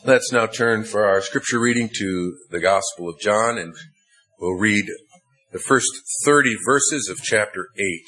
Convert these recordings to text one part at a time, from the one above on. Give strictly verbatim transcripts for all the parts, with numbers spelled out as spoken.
Let's now turn for our scripture reading to the Gospel of John, and we'll read the first thirty verses of chapter eight.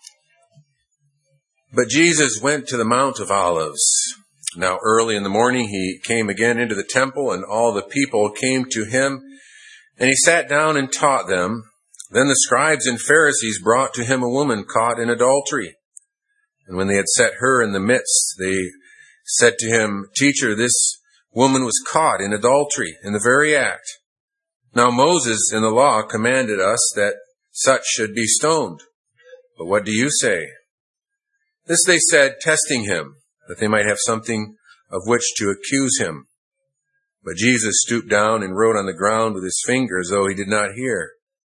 But Jesus went to the Mount of Olives. Now early in the morning he came again into the temple, and all the people came to him, and he sat down and taught them. Then the scribes and Pharisees brought to him a woman caught in adultery. And when they had set her in the midst, they said to him, "Teacher, this woman was caught in adultery in the very act. Now Moses in the law commanded us that such should be stoned. But what do you say?" This they said, testing him, that they might have something of which to accuse him. But Jesus stooped down and wrote on the ground with his finger as though he did not hear.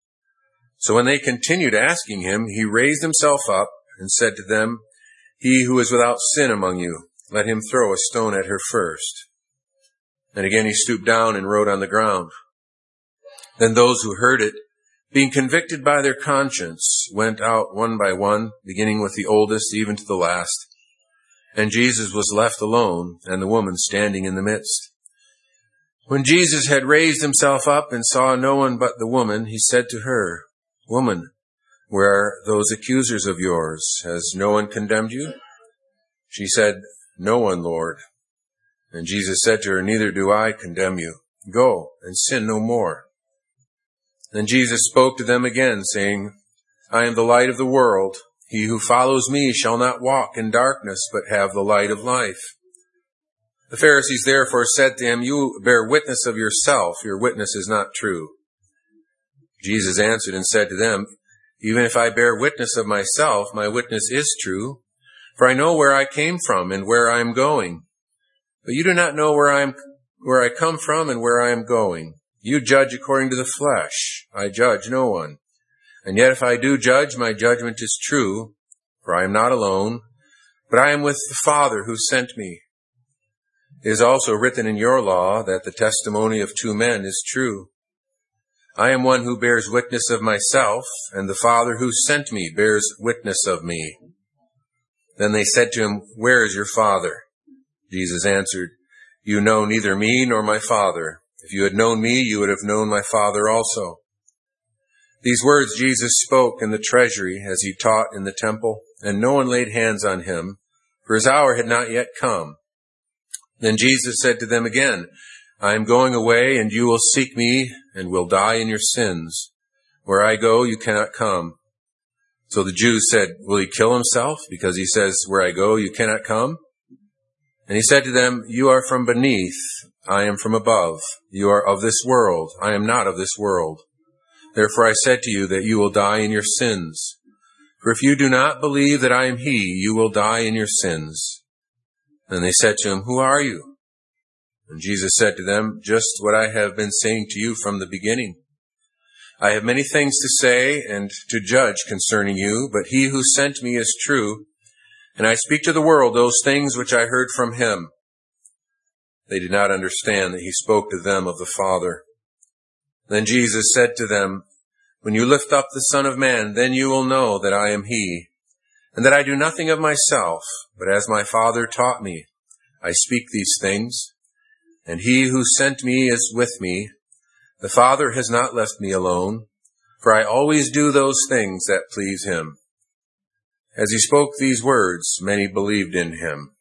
So when they continued asking him, he raised himself up and said to them, "He who is without sin among you, let him throw a stone at her first." And again he stooped down and wrote on the ground. Then those who heard it, being convicted by their conscience, went out one by one, beginning with the oldest even to the last. And Jesus was left alone, and the woman standing in the midst. When Jesus had raised himself up and saw no one but the woman, he said to her, "Woman, where are those accusers of yours? Has no one condemned you?" She said, "No one, Lord." And Jesus said to her, "Neither do I condemn you. Go and sin no more." Then Jesus spoke to them again, saying, "I am the light of the world. He who follows me shall not walk in darkness, but have the light of life." The Pharisees therefore said to him, "You bear witness of yourself. Your witness is not true." Jesus answered and said to them, "Even if I bear witness of myself, my witness is true, for I know where I came from and where I am going. But you do not know where I am, where I come from and where I am going. You judge according to the flesh. I judge no one. And yet if I do judge, my judgment is true, for I am not alone, but I am with the Father who sent me. It is also written in your law that the testimony of two men is true. I am one who bears witness of myself, and the Father who sent me bears witness of me." Then they said to him, "Where is your Father?" Jesus answered, "You know neither me nor my Father. If you had known me, you would have known my Father also." These words Jesus spoke in the treasury as he taught in the temple, and no one laid hands on him, for his hour had not yet come. Then Jesus said to them again, "I am going away, and you will seek me, and will die in your sins. Where I go, you cannot come." So the Jews said, "Will he kill himself, because he says, 'Where I go, you cannot come'?" And he said to them, "You are from beneath, I am from above. You are of this world, I am not of this world. Therefore I said to you that you will die in your sins. For if you do not believe that I am he, you will die in your sins." And they said to him, "Who are you?" And Jesus said to them, "Just what I have been saying to you from the beginning. I have many things to say and to judge concerning you, but he who sent me is true, and I speak to the world those things which I heard from him." They did not understand that he spoke to them of the Father. Then Jesus said to them, "When you lift up the Son of Man, then you will know that I am he, and that I do nothing of myself, but as my Father taught me, I speak these things. And he who sent me is with me. The Father has not left me alone, for I always do those things that please him." As he spoke these words, many believed in him.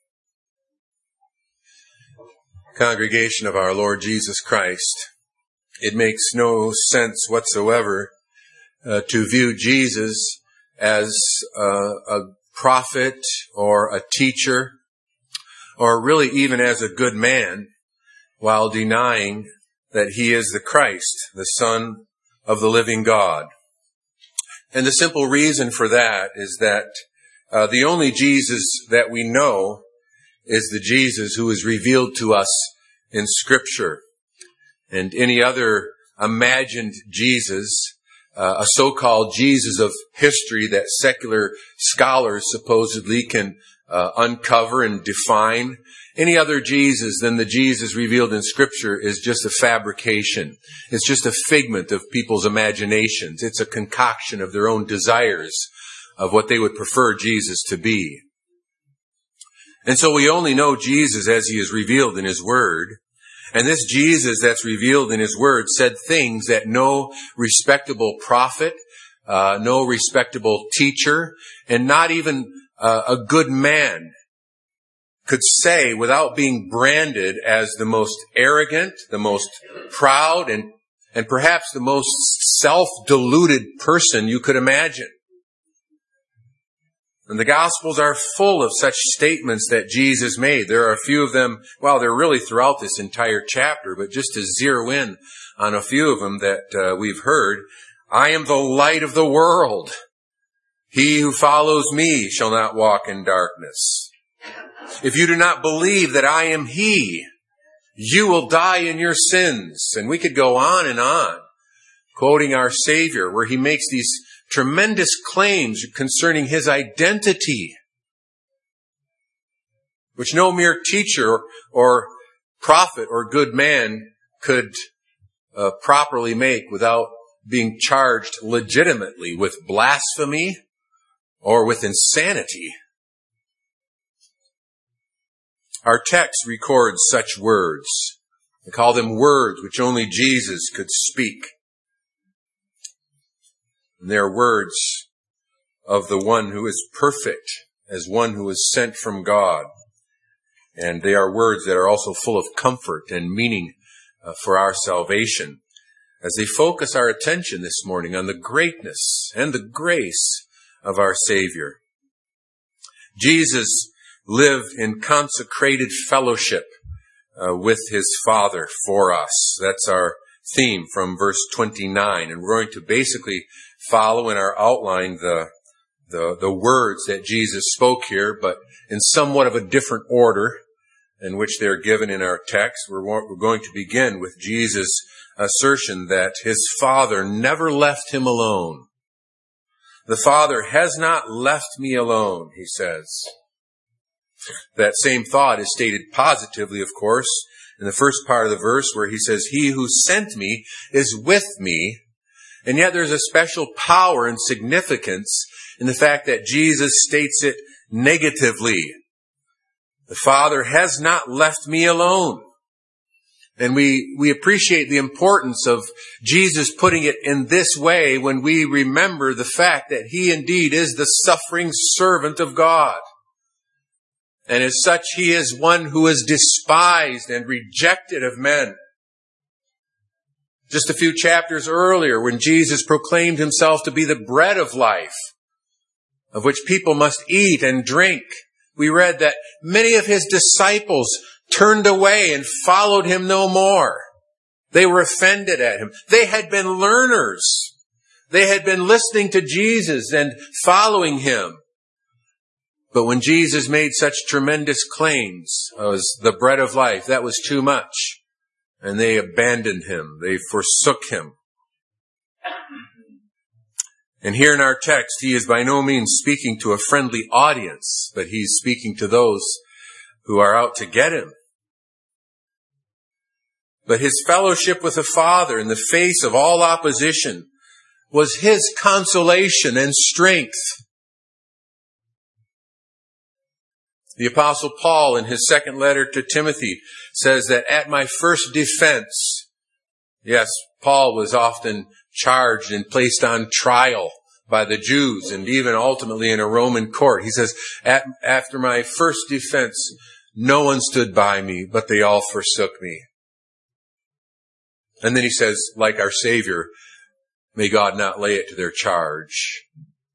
Congregation of our Lord Jesus Christ, it makes no sense whatsoever uh, to view Jesus as uh, a prophet or a teacher, or really even as a good man, while denying that he is the Christ, the Son of the living God. And the simple reason for that is that uh, the only Jesus that we know is the Jesus who is revealed to us in Scripture. And any other imagined Jesus, uh, a so-called Jesus of history that secular scholars supposedly can uh, uncover and define, any other Jesus than the Jesus revealed in Scripture is just a fabrication. It's just a figment of people's imaginations. It's a concoction of their own desires of what they would prefer Jesus to be. And so we only know Jesus as he is revealed in his Word. And this Jesus that's revealed in his word said things that no respectable prophet, uh, no respectable teacher, and not even uh, a good man could say without being branded as the most arrogant, the most proud, and, and perhaps the most self-deluded person you could imagine. And the Gospels are full of such statements that Jesus made. There are a few of them, well, they're really throughout this entire chapter, but just to zero in on a few of them that uh, we've heard. I am the light of the world. He who follows me shall not walk in darkness. If you do not believe that I am He, you will die in your sins. And we could go on and on, quoting our Savior, where He makes these tremendous claims concerning His identity, which no mere teacher or prophet or good man could uh, properly make without being charged legitimately with blasphemy or with insanity. Our text records such words. We call them words which only Jesus could speak. And they are words of the one who is perfect, as one who is sent from God. And they are words that are also full of comfort and meaning uh, for our salvation, as they focus our attention this morning on the greatness and the grace of our Savior. Jesus lived in consecrated fellowship uh, with His Father for us. That's our theme from verse twenty-nine. And we're going to basically follow in our outline the, the, the words that Jesus spoke here, but in somewhat of a different order in which they're given in our text. We're, we're going to begin with Jesus' assertion that His Father never left Him alone. The Father has not left me alone, He says. That same thought is stated positively, of course, in the first part of the verse where He says, He who sent me is with me. And yet there's a special power and significance in the fact that Jesus states it negatively. The Father has not left me alone. And we, we appreciate the importance of Jesus putting it in this way when we remember the fact that He indeed is the suffering servant of God. And as such, He is one who is despised and rejected of men. Just a few chapters earlier, when Jesus proclaimed Himself to be the bread of life, of which people must eat and drink, we read that many of His disciples turned away and followed Him no more. They were offended at Him. They had been learners. They had been listening to Jesus and following Him. But when Jesus made such tremendous claims as the bread of life, that was too much. And they abandoned Him. They forsook Him. And here in our text, He is by no means speaking to a friendly audience, but He's speaking to those who are out to get Him. But His fellowship with the Father in the face of all opposition was His consolation and strength. The Apostle Paul, in his second letter to Timothy, says that at my first defense, yes, Paul was often charged and placed on trial by the Jews and even ultimately in a Roman court. He says, at, after my first defense, no one stood by me, but they all forsook me. And then he says, like our Savior, may God not lay it to their charge.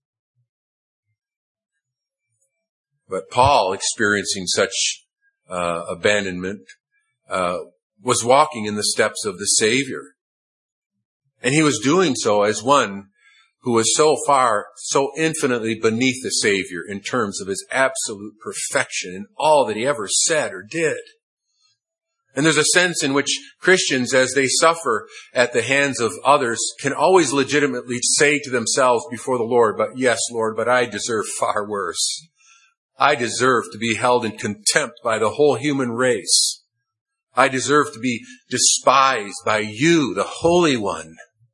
But Paul, experiencing such uh, abandonment, uh, was walking in the steps of the Savior. And he was doing so as one who was so far, so infinitely beneath the Savior in terms of His absolute perfection in all that He ever said or did. And there's a sense in which Christians, as they suffer at the hands of others, can always legitimately say to themselves before the Lord, but yes, Lord, but I deserve far worse. I deserve to be held in contempt by the whole human race. I deserve to be despised by you, the Holy One.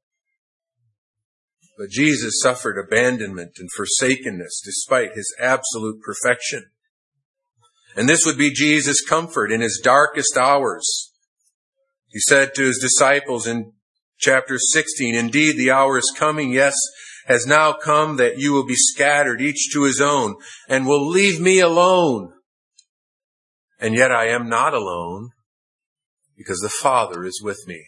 But Jesus suffered abandonment and forsakenness despite His absolute perfection. And this would be Jesus' comfort in His darkest hours. He said to his disciples in chapter sixteen, "Indeed, the hour is coming, yes, has now come, that you will be scattered, each to his own, and will leave me alone. And yet I am not alone, because the Father is with me."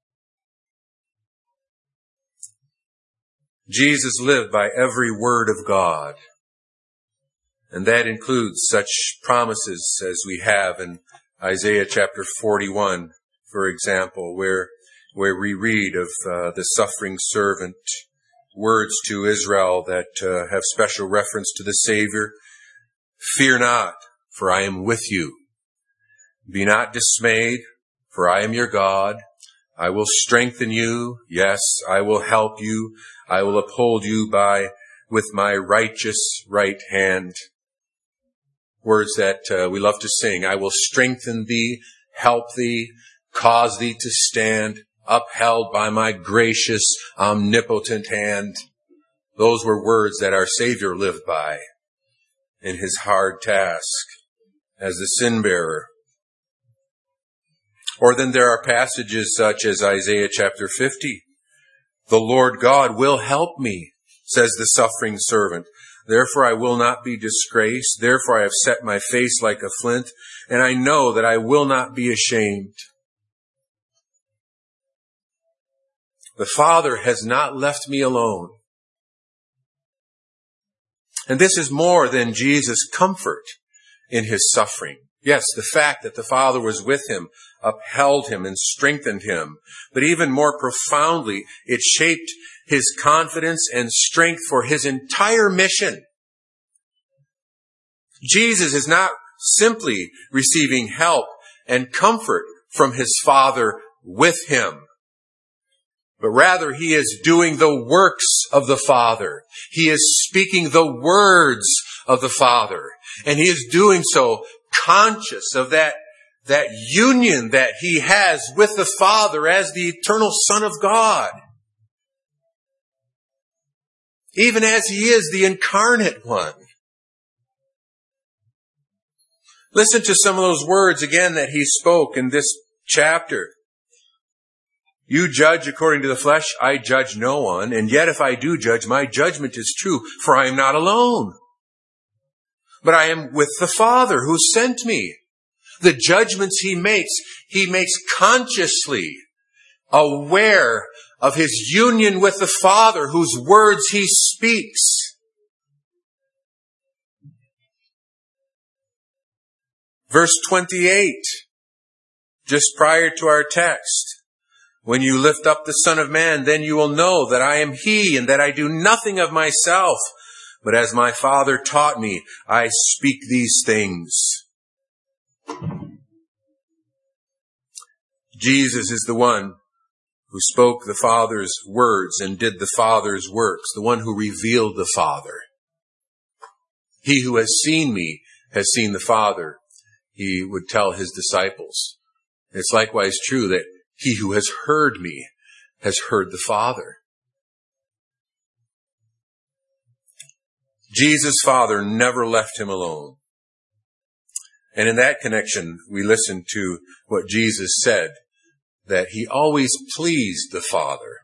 Jesus lived by every word of God. And that includes such promises as we have in Isaiah chapter forty-one, for example, where, where we read of uh, the suffering servant, words to Israel that uh, have special reference to the Savior. "Fear not, for I am with you. Be not dismayed, for I am your God. I will strengthen you. Yes, I will help you. I will uphold you by with my righteous right hand." Words that uh, we love to sing. "I will strengthen thee, help thee, cause thee to stand, upheld by my gracious, omnipotent hand." Those were words that our Savior lived by in his hard task as the sin bearer. Or then there are passages such as Isaiah chapter fifty. "The Lord God will help me, says the suffering servant. Therefore I will not be disgraced. Therefore I have set my face like a flint, and I know that I will not be ashamed." The Father has not left me alone. And this is more than Jesus' comfort in his suffering. Yes, the fact that the Father was with him upheld him and strengthened him. But even more profoundly, it shaped his confidence and strength for his entire mission. Jesus is not simply receiving help and comfort from his Father with him, but rather he is doing the works of the Father. He is speaking the words of the Father. And he is doing so conscious of that, that union that he has with the Father as the eternal Son of God. Even as he is the incarnate one. Listen to some of those words again that he spoke in this chapter. "You judge according to the flesh, I judge no one. And yet if I do judge, my judgment is true, for I am not alone. But I am with the Father who sent me." The judgments he makes, he makes consciously aware of his union with the Father whose words he speaks. Verse twenty-eight, just prior to our text. "When you lift up the Son of Man, then you will know that I am he, and that I do nothing of myself. But as my Father taught me, I speak these things." Jesus is the one who spoke the Father's words and did the Father's works, the one who revealed the Father. "He who has seen me has seen the Father," he would tell his disciples. It's likewise true that he who has heard me has heard the Father. Jesus' Father never left him alone. And in that connection, we listen to what Jesus said, that he always pleased the Father.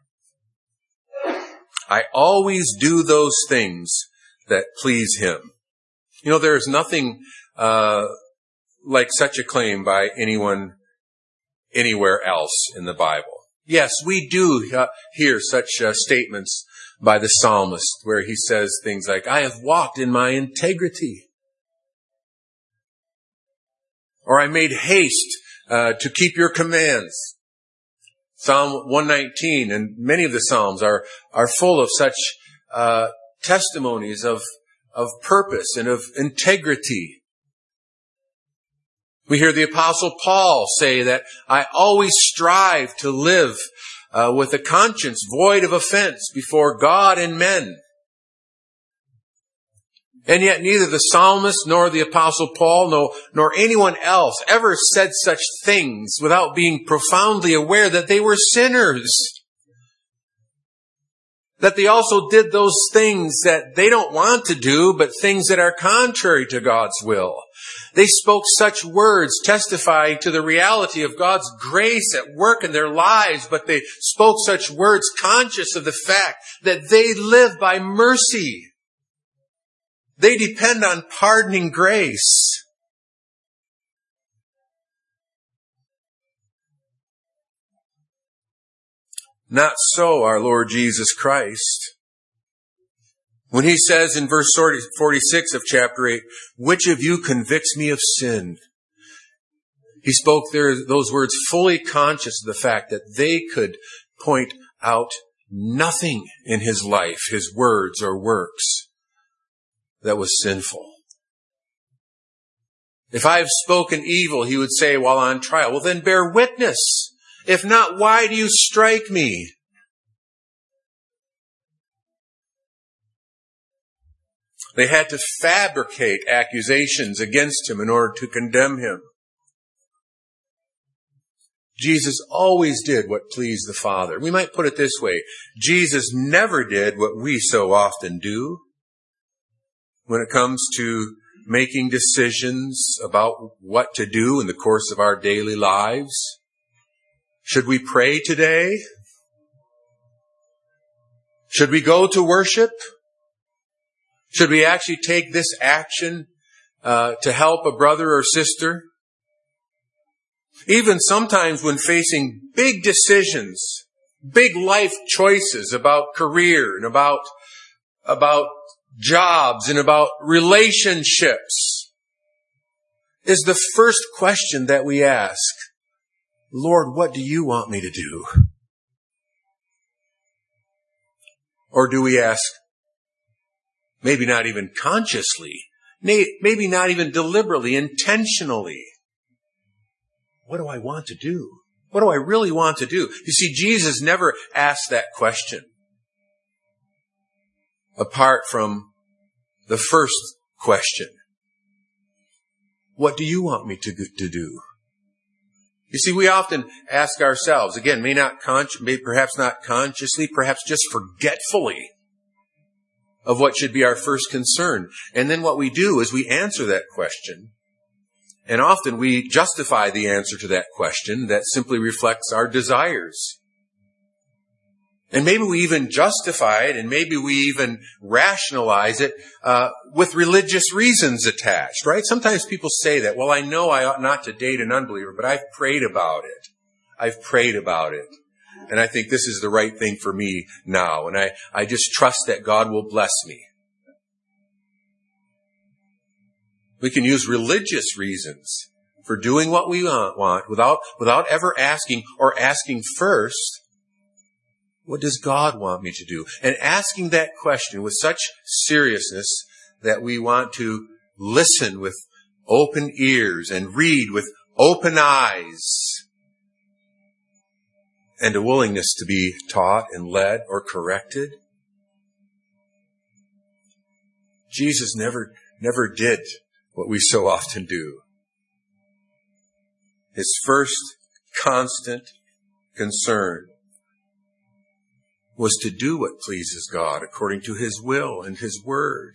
"I always do those things that please him." You know, there is nothing uh, like such a claim by anyone anywhere else in the Bible. Yes, we do uh, hear such uh, statements by the psalmist where he says things like, "I have walked in my integrity." Or, "I made haste uh, to keep your commands." Psalm one nineteen and many of the Psalms are, are full of such uh, testimonies of, of purpose and of integrity. We hear the Apostle Paul say that I always strive to live uh, with a conscience void of offense before God and men. And yet neither the psalmist nor the Apostle Paul nor, nor anyone else ever said such things without being profoundly aware that they were sinners. That they also did those things that they don't want to do, but things that are contrary to God's will. They spoke such words testifying to the reality of God's grace at work in their lives, but they spoke such words conscious of the fact that they live by mercy. They depend on pardoning grace. Not so our Lord Jesus Christ. When he says in verse forty-six of chapter eight, which of you convicts me of sin? He spoke there those words fully conscious of the fact that they could point out nothing in his life, his words or works, that was sinful. If I have spoken evil, he would say while on trial, well then bear witness. If not, why do you strike me? They had to fabricate accusations against him in order to condemn him. Jesus always did what pleased the Father. We might put it this way. Jesus never did what we so often do when it comes to making decisions about what to do in the course of our daily lives. Should we pray today? Should we go to worship? Should we actually take this action uh, to help a brother or sister? Even sometimes when facing big decisions, big life choices about career and about, about jobs and about relationships, is the first question that we ask, Lord, what do you want me to do? Or do we ask, maybe not even consciously, maybe not even deliberately, intentionally, what do I want to do? What do I really want to do? You see, Jesus never asked that question apart from the first question. What do you want me to, to do? You see, we often ask ourselves, again, may not con- may perhaps not consciously, perhaps just forgetfully, of what should be our first concern. And then what we do is we answer that question. And often we justify the answer to that question that simply reflects our desires. And maybe we even justify it, and maybe we even rationalize it uh, with religious reasons attached, right? Sometimes people say that, well, I know I ought not to date an unbeliever, but I've prayed about it. I've prayed about it. And I think this is the right thing for me now. And I, I just trust that God will bless me. We can use religious reasons for doing what we want without, without ever asking or asking first, what does God want me to do? And asking that question with such seriousness that we want to listen with open ears and read with open eyes, and a willingness to be taught and led or corrected. Jesus never, never did what we so often do. His first constant concern was to do what pleases God according to His will and His word.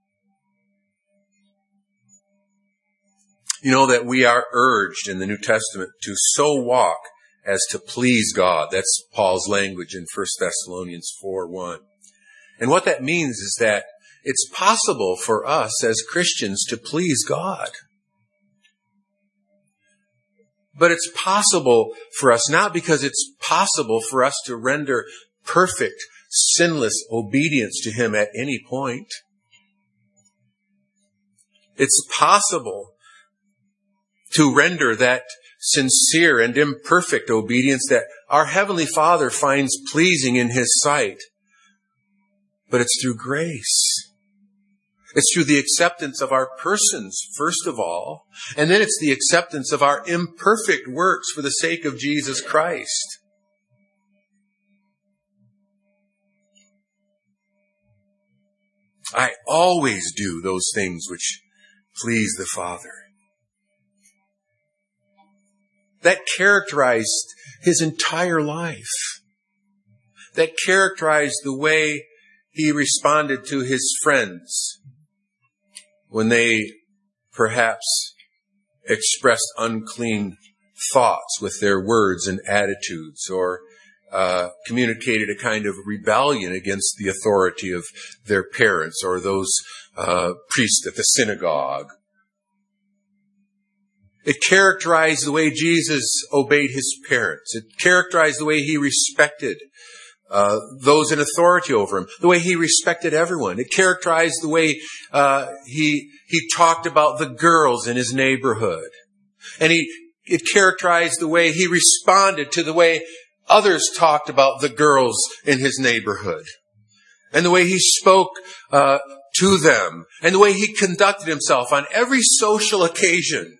You know that we are urged in the New Testament to so walk as to please God. That's Paul's language in First Thessalonians four one. And what that means is that it's possible for us as Christians to please God. But it's possible for us, not because it's possible for us to render perfect, sinless obedience to Him at any point. It's possible to render that sincere and imperfect obedience that our Heavenly Father finds pleasing in His sight. But it's through grace. It's through the acceptance of our persons, first of all, and then it's the acceptance of our imperfect works for the sake of Jesus Christ. I always do those things which please the Father. That characterized His entire life. that characterized the way he responded to his friends when they perhaps expressed unclean thoughts with their words and attitudes, or uh, communicated a kind of rebellion against the authority of their parents or those uh, priests at the synagogue. It characterized the way Jesus obeyed his parents. It characterized the way he respected uh, those in authority over him, the way he respected everyone. It characterized the way uh, he he talked about the girls in his neighborhood. And he it characterized the way he responded to the way others talked about the girls in his neighborhood. And the way he spoke uh, to them. And the way he conducted himself on every social occasion.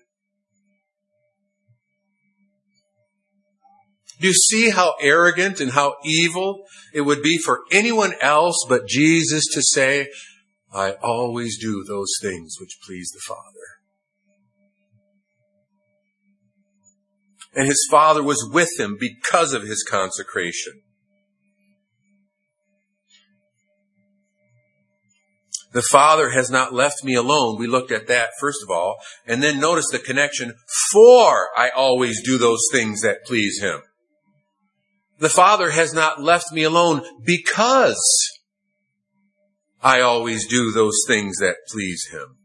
Do you see how arrogant and how evil it would be for anyone else but Jesus to say, I always do those things which please the Father? And his Father was with him because of his consecration. The Father has not left me alone. We looked at that first of all. And then notice the connection. For I always do those things that please him. The Father has not left me alone because I always do those things that please him.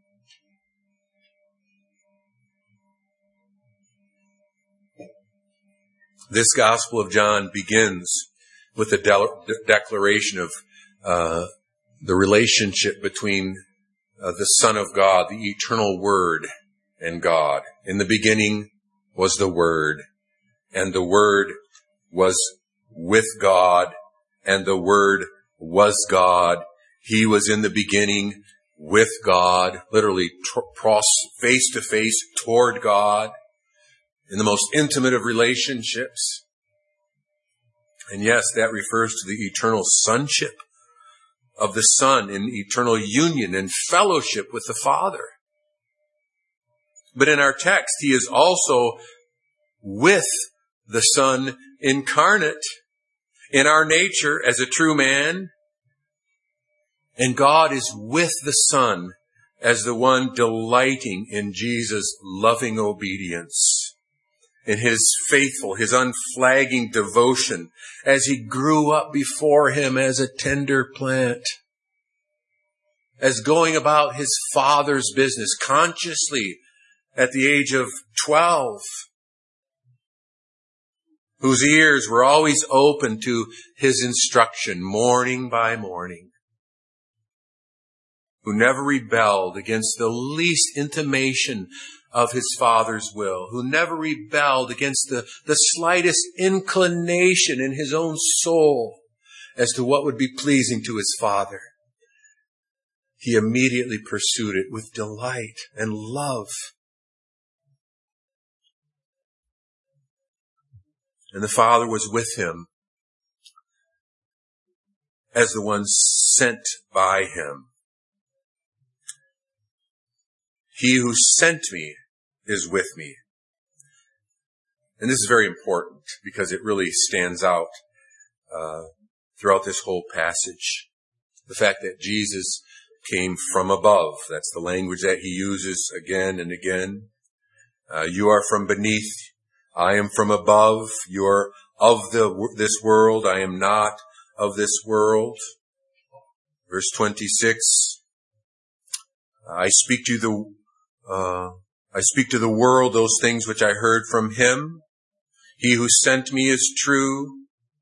This Gospel of John begins with the de- declaration of uh, the relationship between uh, the Son of God, the eternal Word, and God. In the beginning was the Word, and the Word was with God, and the Word was God. He was in the beginning with God, literally face to face toward God, in the most intimate of relationships. And yes, that refers to the eternal sonship of the Son in eternal union and fellowship with the Father. But in our text, he is also with the Son incarnate in our nature as a true man. And God is with the Son as the one delighting in Jesus' loving obedience, in his faithful, his unflagging devotion as he grew up before him as a tender plant, as going about his Father's business consciously at the age of twelve, whose ears were always open to his instruction morning by morning, who never rebelled against the least intimation of his Father's will, who never rebelled against the, the slightest inclination in his own soul as to what would be pleasing to his Father. He immediately pursued it with delight and love. And the Father was with him as the one sent by him. He who sent me is with me. And this is very important because it really stands out uh, throughout this whole passage. The fact that Jesus came from above. That's the language that he uses again and again. Uh, you are from beneath. I am from above. You are of the this world. I am not of this world. Verse twenty-six. I speak to the uh, I speak to the world those things which I heard from him. He who sent me is true.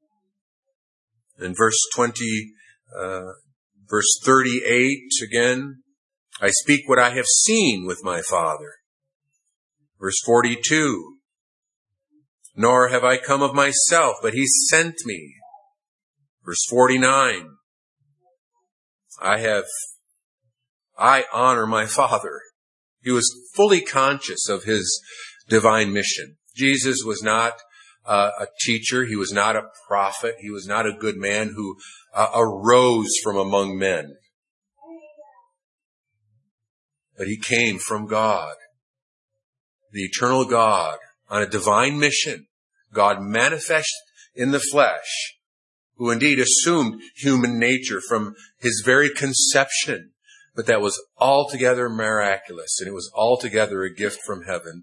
In verse twenty, uh, verse thirty-eight again. I speak what I have seen with my Father. Verse forty-two. Nor have I come of myself, but he sent me. Verse forty-nine. I have, I honor my Father. He was fully conscious of his divine mission. Jesus was not uh, a teacher. He was not a prophet. He was not a good man who uh, arose from among men. But he came from God, the eternal God, on a divine mission. God manifest in the flesh, who indeed assumed human nature from his very conception, but that was altogether miraculous, and it was altogether a gift from heaven.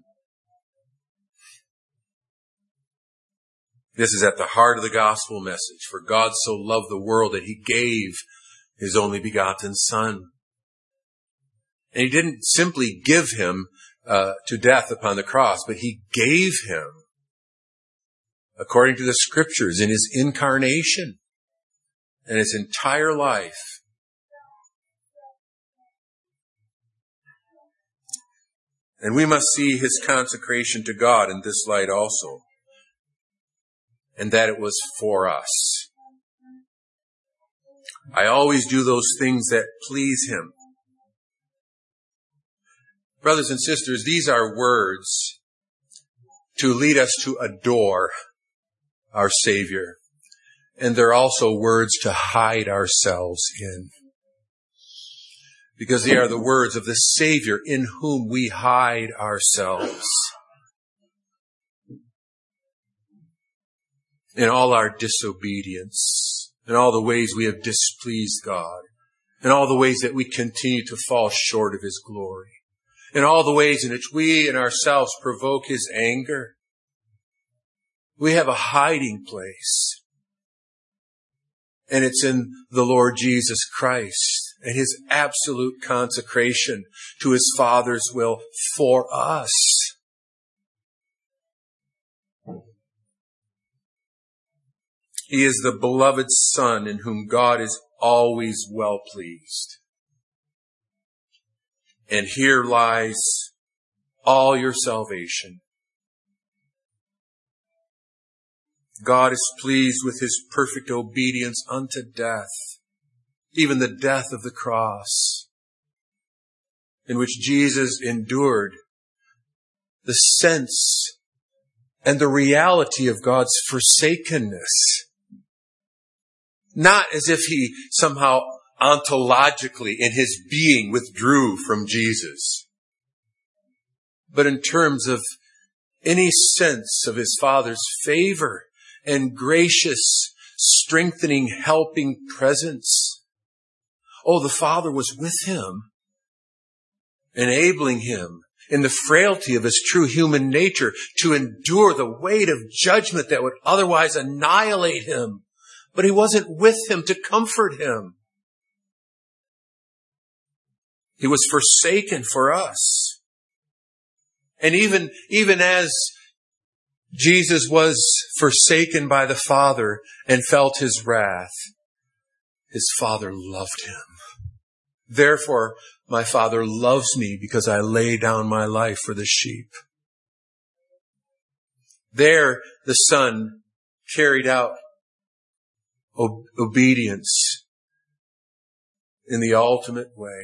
This is at the heart of the gospel message. For God so loved the world that he gave his only begotten Son. And he didn't simply give him uh, to death upon the cross, but he gave him, according to the Scriptures, in his incarnation and his entire life. And we must see his consecration to God in this light also, and that it was for us. I always do those things that please him. Brothers and sisters, these are words to lead us to adore our Savior. And they're also words to hide ourselves in. Because they are the words of the Savior in whom we hide ourselves. In all our disobedience, in all the ways we have displeased God, in all the ways that we continue to fall short of his glory, in all the ways in which we in ourselves provoke his anger. We have a hiding place. And it's in the Lord Jesus Christ and his absolute consecration to his Father's will for us. He is the beloved Son in whom God is always well pleased. And here lies all your salvation. God is pleased with his perfect obedience unto death, even the death of the cross, in which Jesus endured the sense and the reality of God's forsakenness. Not as if he somehow ontologically in his being withdrew from Jesus, but in terms of any sense of his Father's favor and gracious, strengthening, helping presence. Oh, the Father was with him, enabling him in the frailty of his true human nature to endure the weight of judgment that would otherwise annihilate him. But he wasn't with him to comfort him. He was forsaken for us. And even, even as Jesus was forsaken by the Father and felt his wrath, his Father loved him. Therefore, my Father loves me because I lay down my life for the sheep. There, the Son carried out ob- obedience in the ultimate way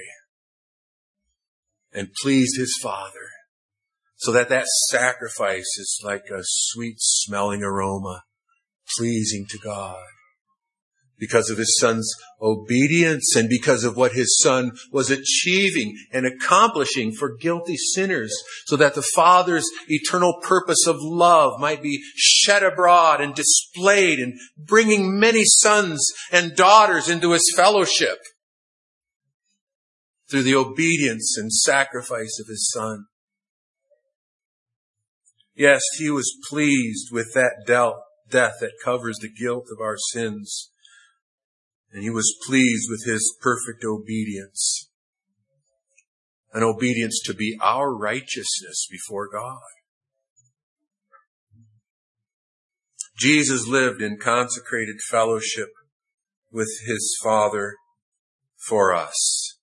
and pleased his Father, so that that sacrifice is like a sweet smelling aroma, pleasing to God. Because of his Son's obedience and because of what his Son was achieving and accomplishing for guilty sinners, so that the Father's eternal purpose of love might be shed abroad and displayed in bringing many sons and daughters into his fellowship through the obedience and sacrifice of his Son. Yes, he was pleased with that death that covers the guilt of our sins. And he was pleased with his perfect obedience. An obedience to be our righteousness before God. Jesus lived in consecrated fellowship with his Father for us.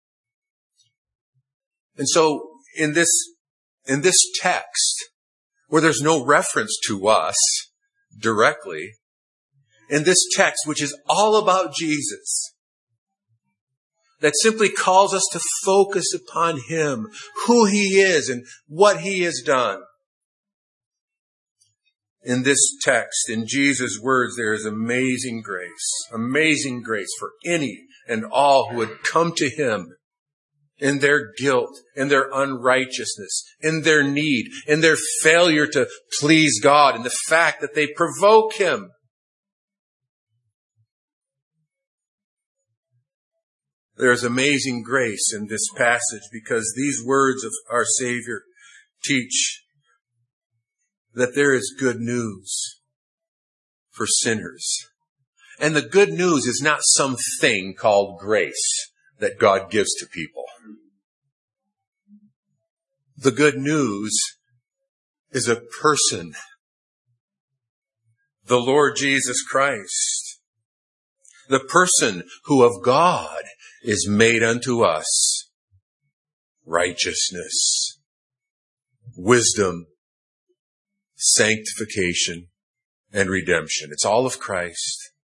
And so in this, in this text, where there's no reference to us directly, in this text, which is all about Jesus, that simply calls us to focus upon him, who he is and what he has done. In this text, in Jesus' words, there is amazing grace, amazing grace for any and all who would come to him in their guilt, in their unrighteousness, in their need, in their failure to please God, in the fact that they provoke him. There is amazing grace in this passage because these words of our Savior teach that there is good news for sinners. And the good news is not some thing called grace that God gives to people. The good news is a person, the Lord Jesus Christ, the person who of God is made unto us righteousness, wisdom, sanctification, and redemption. It's all of Christ.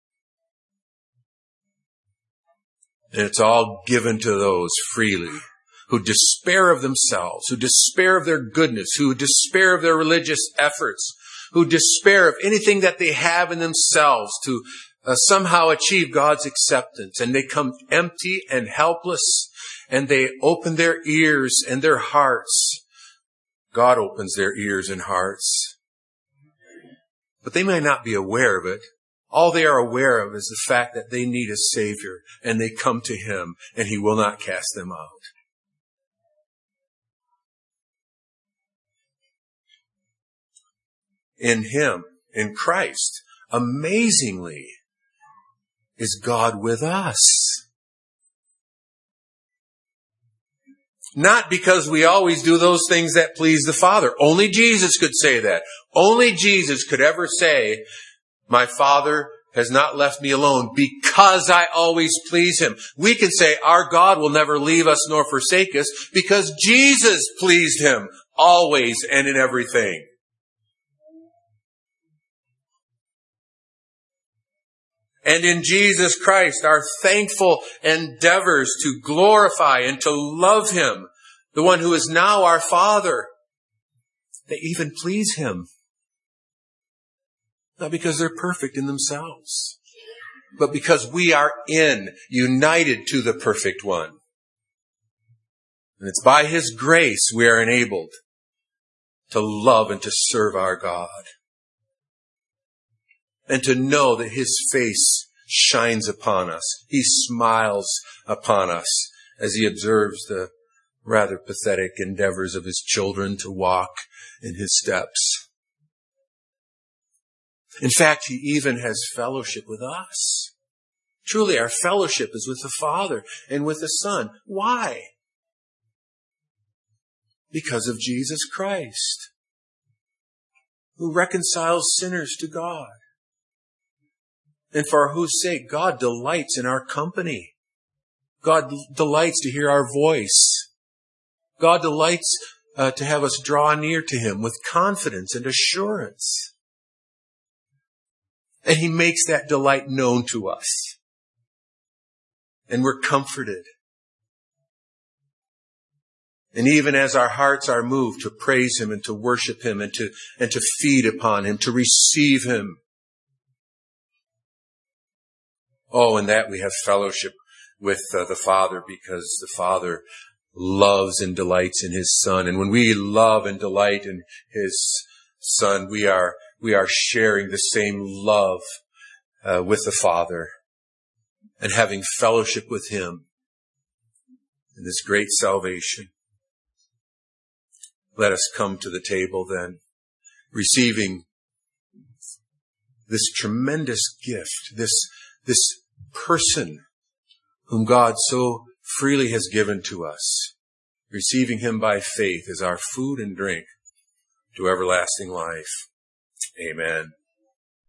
And it's all given to those freely who despair of themselves, who despair of their goodness, who despair of their religious efforts, who despair of anything that they have in themselves to uh, somehow achieve God's acceptance. And they come empty and helpless, and they open their ears and their hearts. God opens their ears and hearts. But they may not be aware of it. All they are aware of is the fact that they need a Savior, and they come to Him, and He will not cast them out. In Him, in Christ, amazingly, is God with us. Not because we always do those things that please the Father. Only Jesus could say that. Only Jesus could ever say, my Father has not left me alone because I always please Him. We can say our God will never leave us nor forsake us because Jesus pleased Him always and in everything. And in Jesus Christ, our thankful endeavors to glorify and to love Him, the one who is now our Father, they even please Him. Not because they're perfect in themselves, but because we are in, united to the perfect one. And it's by His grace we are enabled to love and to serve our God. And to know that His face shines upon us. He smiles upon us as He observes the rather pathetic endeavors of His children to walk in His steps. In fact, He even has fellowship with us. Truly, our fellowship is with the Father and with the Son. Why? Because of Jesus Christ, who reconciles sinners to God. And for whose sake God delights in our company. God delights to hear our voice. God delights uh, to have us draw near to Him with confidence and assurance. And He makes that delight known to us. And we're comforted. And even as our hearts are moved to praise Him and to worship Him and to, and to feed upon Him, to receive Him. Oh, in that we have fellowship with uh, the Father because the Father loves and delights in His Son. And when we love and delight in His Son, we are we are sharing the same love uh, with the Father and having fellowship with Him in this great salvation. Let us come to the table then, receiving this tremendous gift, this this person whom God so freely has given to us, receiving Him by faith as our food and drink to everlasting life. Amen.